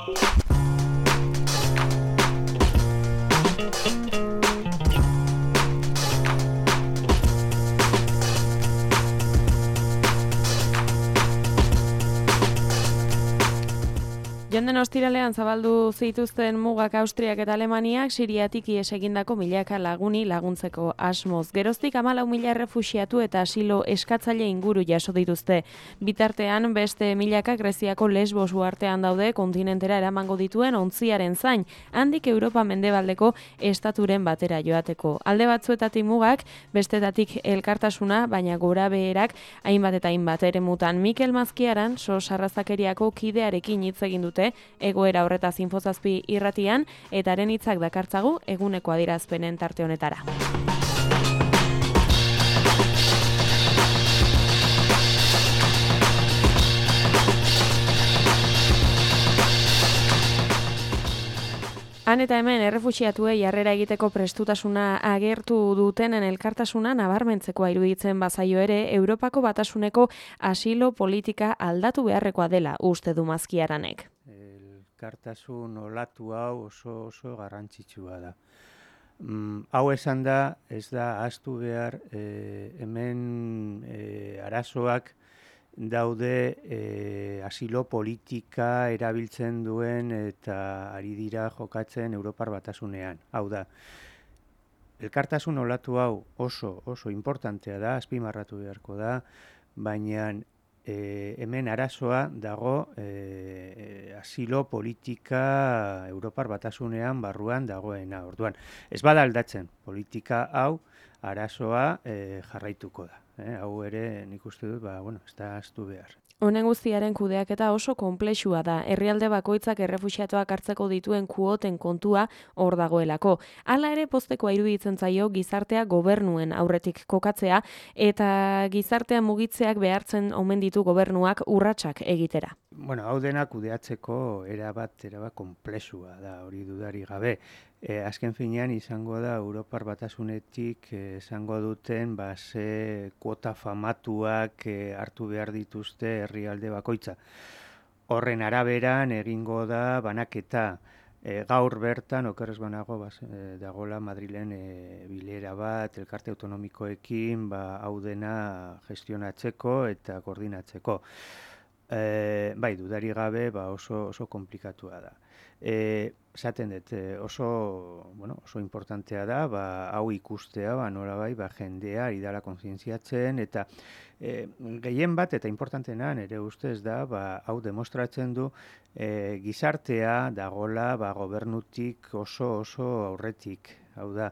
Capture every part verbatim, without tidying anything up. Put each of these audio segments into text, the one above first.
Jonden ostiralean zabaldu zituzten mugak Austriak eta Alemaniak Siriatik ihes egindako milaka laguni laguntzeko asmoz. Geroztik hamalau mila errefuxiatu eta asilo eskatzaile inguru jaso dituzte. Bitartean beste milaka Greziako Lesbos uhartean daude kontinentera eramango dituen ontziaren zain, handik Europa mendebaldeko estaturen batera joateko. Alde batzuetatik mugak, bestetatik elkartasuna, baina gora beherak hainbat eta hainbat eremutan. Mikel Mazkiaran, sos arrazakeriako kidearekin hitz egin dute egoera horretaz Infozazpi irratian, eta haren hitzak dakartzagu eguneko adierazpenen tarte honetara. Han eta hemen errefuxiatuei harrera egiteko prestutasuna agertu dutenen elkartasuna nabarmentzekoa iruditzen bazaio ere, Europako Batasuneko asilo politika aldatu beharrekoa dela uste du Mazkiaranek. Elkartasun olatu hau oso oso garrantzitsua da. Mm, hau esan da, ez da ahaztu behar e, hemen e, arazoak daude e, asilo politika erabiltzen duen eta ari dira jokatzen Europar Batasunean. Hau da, elkartasun olatu hau oso oso importantea da, azpimarratu beharko da, baina E, hemen arazoa dago e, asilo politika Europar Batasunean barruan dagoena. Orduan, ez bada aldatzen, politika hau arazoa e, jarraituko da. E, hau ere nik uste dut, ba, bueno, ez da ahaztu behar. Honen guztiaren kudeaketa oso konplexua da. Herrialde bakoitzak errefuxiatuak hartzeko dituen kuoten kontua hor dagoelako. Hala ere poztekoa iruditzen zaio gizartea gobernuen aurretik kokatzea eta gizartea mugitzeak behartzen omen ditu gobernuak urratsak egitera. Bueno, hau dena kudeatzeko erabat, erabat konplexua da, hori dudari gabe. E, azken finean izango da Europar Batasunetik izango duten ba, ze kuota famatuak e, hartu behar dituzte herrialde bakoitza. Horren araberan egingo da banaketa. E, gaur bertan, okerrez banago, bas, e, dagola Madrilen e, bilera bat, elkarte autonomikoekin, ba, hau dena gestionatzeko eta koordinatzeko. E, bai, dudari gabe ba, oso, oso komplikatua da. E, Esaten dut, oso, bueno, oso importantea da, ba, hau ikustea, ba, nola bai, ba, jendea ari dala kontzientziatzen, eta e, gehien bat, eta importanteena nire ustez da, ba, hau demostratzen du, e, gizartea dagola ba, gobernutik oso oso aurretik, hau da,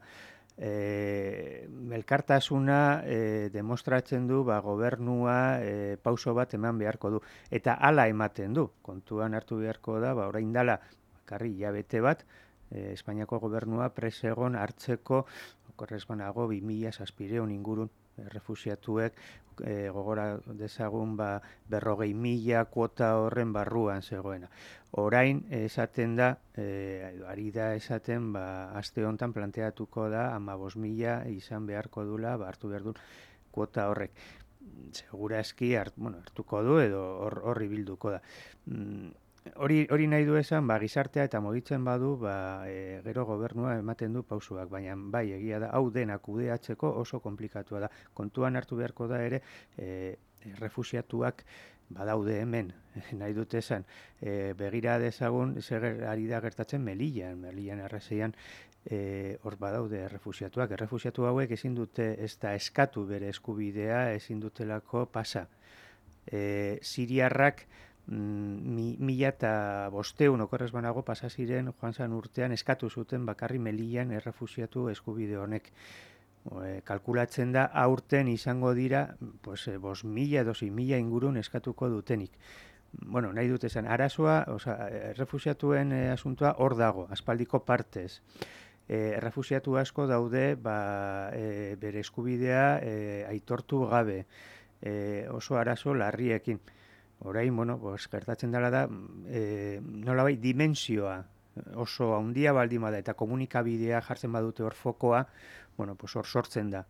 E, elkartasuna e, demostratzen du ba, gobernua e, pauso bat eman beharko du. Eta hala ematen du. Kontuan hartu beharko da, ba, orain dala, karri hilabete bat, e, Espainiako gobernua presegon hartzeko, okorrez banago, bi mila zazpireun ingurun errefuxiatuek e, gogora dezagun ba, berrogei mila kuota horren barruan zegoena. Orain esaten da, e, ari da esaten, ba, aste hontan planteatuko da, hamabost mila izan beharko dula, ba, hartu behar du kuota horrek. Segurazki hart, bueno, hartuko du edo horri bilduko da. Mm, Hori, hori nahi du esan, ba, gizartea eta mugitzen badu, ba, e, gero gobernua ematen du pausuak, baina bai egia da, hau dena kudeatzeko oso komplikatua da. Kontuan hartu beharko da ere, e, refuxiatuak badaude hemen, nahi dute esan, e, begira dezagun, zer ari da gertatzen Melillan, Melillan errazeian, e, hor badaude refuxiatuak. Errefuxiatu hauek ezin dute ez da eskatu bere eskubidea, ezin dutelako pasa. E, Siriarrak, Mi, mila eta bosteun okorrez banago pasa ziren joan zan urtean eskatu zuten bakarri Melillan errefuxiatu eskubide honek. E, kalkulatzen da aurten izango dira pues, bost mila edo sei mila ingurun eskatuko dutenik. Bueno, nahi dut esan, arazoa, oza, errefuxiatuen e, asuntoa hor dago, aspaldiko partez. E, errefuxiatu asko daude ba, e, bere eskubidea e, aitortu gabe, e, oso arazo larriekin. Orain, bueno, pues, gertatzen dela da, e, nolabait dimensioa oso handia baldin bada eta komunikabidea jartzen badute hor fokoa, bueno, pues hor sortzen da.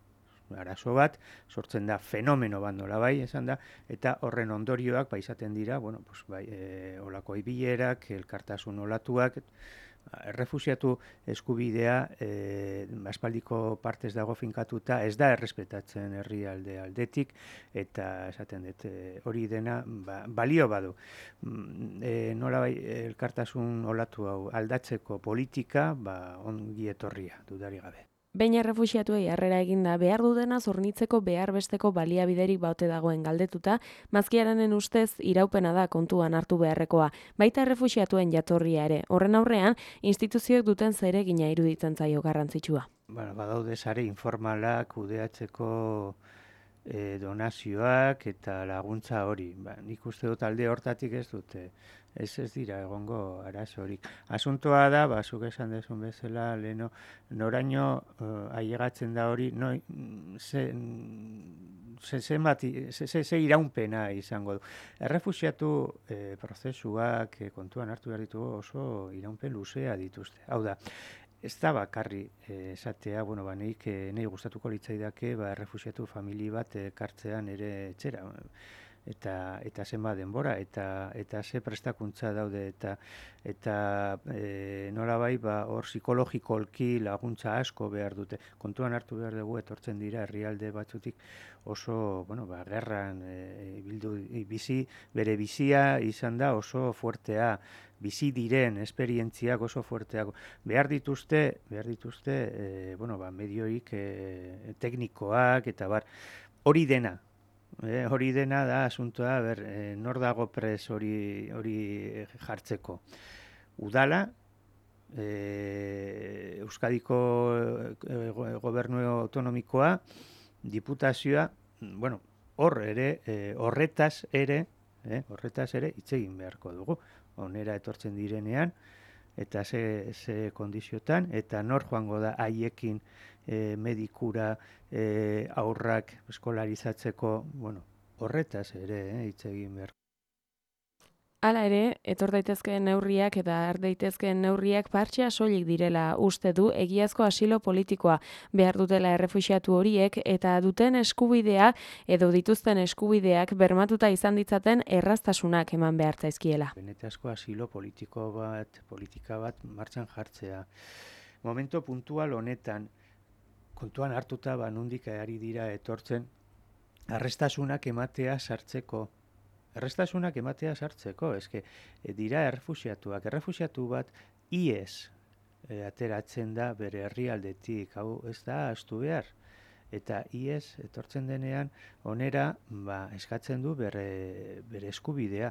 arazo bat, sortzen da fenomeno bat nolabai, esan da, eta horren ondorioak ba, izaten dira, bueno, pues, bai, e, olako ibilerak, elkartasun olatuak, errefusiatu eskubidea e, aspaldiko partez dago finkatuta, ez da errespetatzen herrialde aldetik, eta esaten dut, e, hori dena ba, balio badu. E, nola bai, elkartasun olatu hau aldatzeko politika, ba, ongi etorria, dudari gabe. Behin errefuxiatuei harrera eginda behar dudena zornitzeko behar besteko baliabiderik baute dagoen galdetuta, Mazkiaranen ustez iraupena da kontuan hartu beharrekoa, baita errefuxiatuen jatorria ere. Horren aurrean, instituzioek duten zeregina iruditzen zaio garrantzitsua. Bueno, badaude sare informalak kudeatzeko e, donazioak eta laguntza hori. Ba, nik uste dut alde hortatik ez dute. Ez ez dira egongo arazorik. Asuntoa da, ba, zuk esan dezun bezala, leno, noraino uh, ailegatzen da hori, no, ze, ze, ze, mati, ze, ze, ze iraunpena izango du. Errefuxiatu eh, prozesuak eh, kontuan hartu behar ditugu oso iraunpen luzea dituzte. Hau da, ez da bakarri eh, esatea, bueno, ba, neik, eh, nahi gustatuko litzaidake, ba, errefuxiatu famili bat ekartzean ere etxera. Eta eta zenba denbora eta eta ze prestakuntza daude eta eta e, nolabai ba hor psikologikolki laguntza asko behar dute. Kontuan hartu behar dugu etortzen dira herrialde batzutik oso, bueno, ba gerran e, bildu bizi bere bizia izan da oso fuertea, bizi diren esperientziak oso fuerteak behar dituzte, behar dituzte e, bueno, ba medioik e, teknikoak eta bar hori dena Eh, hori dena da asuntoa, ber, eh, nor dago pres hori hori jartzeko. Udala, eh, Euskadiko eh, gobernu autonomikoa, diputazioa, bueno, hor ere, eh, horretaz ere, eh, horretaz ere hitz egin beharko dugu. Honera etortzen direnean, eta ze, ze kondiziotan, eta nor joango da haiekin e, medikura e, aurrak eskolarizatzeko, bueno, horretaz ere, hitz eh, egin behar. Hala ere, etor daitezkeen neurriak eta har daitezkeen neurriak partxea soilik direla uste du egiazko asilo politikoa behar dutela errefuxiatu horiek eta duten eskubidea edo dituzten eskubideak bermatuta izan ditzaten erraztasunak eman behar zaizkiela. Benetazko asilo politiko bat, politika bat martxan jartzea. Momento puntual honetan, kontuan hartuta ba nondik ari dira etortzen, arrestasunak ematea sartzeko. Errestasunak ematea sartzeko, eske e, dira errefuxiatuak. Errefuxiatu bat ies e, ateratzen da bere herrialdetik, hau ez da ahaztu behar. Eta ies etortzen denean onera ba, eskatzen du bere, bere eskubidea.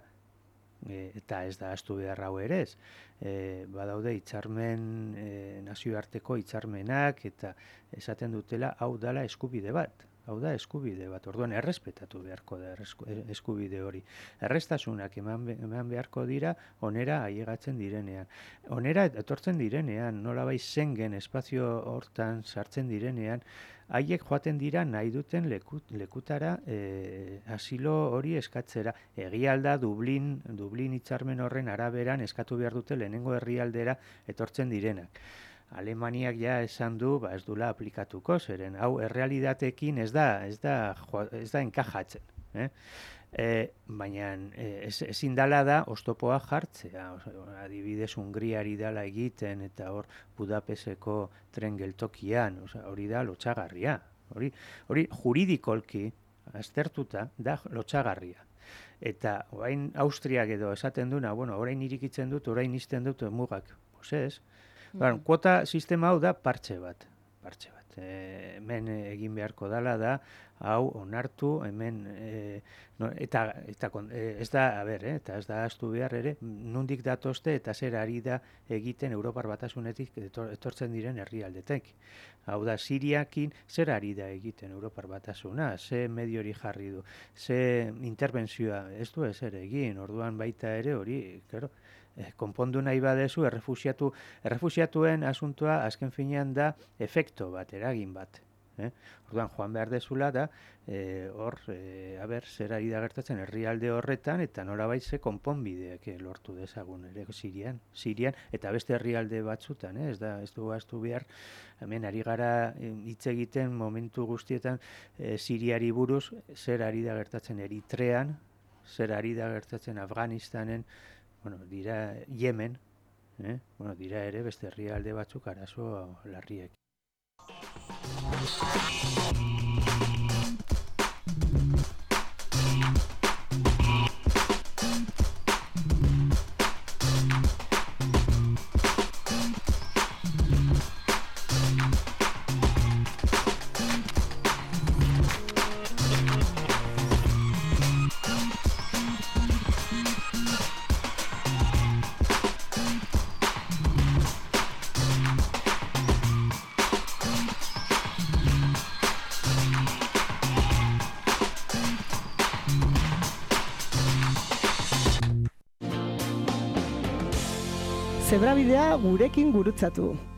E, eta ez da ahaztu behar hau ere ez. E, badaude hitzarmen, e, nazioarteko hitzarmenak eta esaten dutela hau dala eskubide bat. Hau da eskubide bat, orduan errespetatu beharko da eskubide hori. Errestasunak eman, eman beharko dira onera ailegatzen direnean. Onera etortzen direnean, nolabait Schengen espazio hortan sartzen direnean, haiek joaten dira nahi duten lekut, lekutara e, asilo hori eskatzera. Egialda Dublin, Dublin hitzarmen horren araberan eskatu behar dute lehenengo herrialdera etortzen direnak. Alemaniak ja esan du, ba ez dula aplikatuko, zeren hau errealitateekin ez da, ez da, ez da enkajatzen, eh? E, baina ez, ezin dala da oztopoa jartzea, adibidez Hungriari dala egiten eta hor Budapesteko tren geltokian, hori da lotsagarria, hori, hori juridikolki aztertuta da lotsagarria. Eta orain Austriak edo esaten duna, bueno, orain irikitzen dut, orain izten dut mugak, pues ez. Bueno, kuota sistema hau da partxe bat, partxe bat. E, hemen egin beharko dala da, hau onartu, hemen, e, no, eta, eta e, ez da, a ber, eh, eta ez da ahaztu behar ere, nondik datozte eta zer ari da egiten Europar Batasunetik etor, etortzen diren herrialdetek. Hau da, Siriakin zer ari da egiten Europar Batasuna, ze medio hori jarri du, ze interbentzioa ez du ezer egin, orduan baita ere hori, claro, Eh, konpondu nahi badezu, errefuxiatu, errefuxiatuen asuntua azken finean da efekto bat, eragin bat. Eh? Orduan, joan behar dezula da, e, hor, e, aber, zer ari da gertatzen herrialde horretan, eta nolabait ze konponbideak e, lortu dezagun ere Sirian, Sirian, eta beste herrialde batzutan, eh? ez da, ez du gaztu behar, hemen ari gara hitz egiten momentu guztietan e, Siriari buruz, zer ari da gertatzen Eritrean, zer ari da gertatzen Afganistanen, bueno, dira Yemen, eh? bueno, dira ere beste herrialde batzuk arazo larriek. Zebrabidea gurekin gurutzatu.